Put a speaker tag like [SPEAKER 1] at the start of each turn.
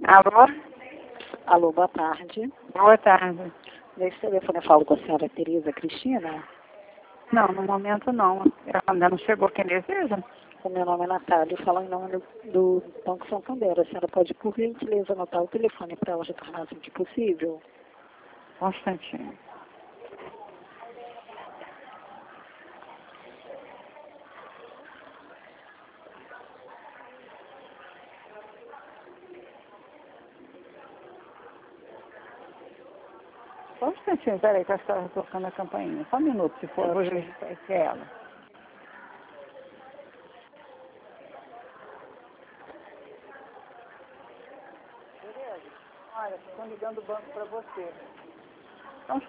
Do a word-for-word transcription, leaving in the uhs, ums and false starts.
[SPEAKER 1] Alô?
[SPEAKER 2] Alô, boa tarde.
[SPEAKER 1] Boa tarde.
[SPEAKER 2] Nesse telefone eu falo com a senhora Tereza Cristina.
[SPEAKER 1] Não, no momento não. Ela ainda não chegou quem deseja.
[SPEAKER 2] O meu nome é Natália, falo em nome do, do Banco Santander. A senhora pode, por gentileza, anotar o telefone para ela retornar assim que possível?
[SPEAKER 1] Um instantinho. Só um instantinho, peraí, que eu estava tocando a campainha. Só um minuto, se for, eu vou registrar aqui ela. Tereza, olha, estão ligando o banco para você.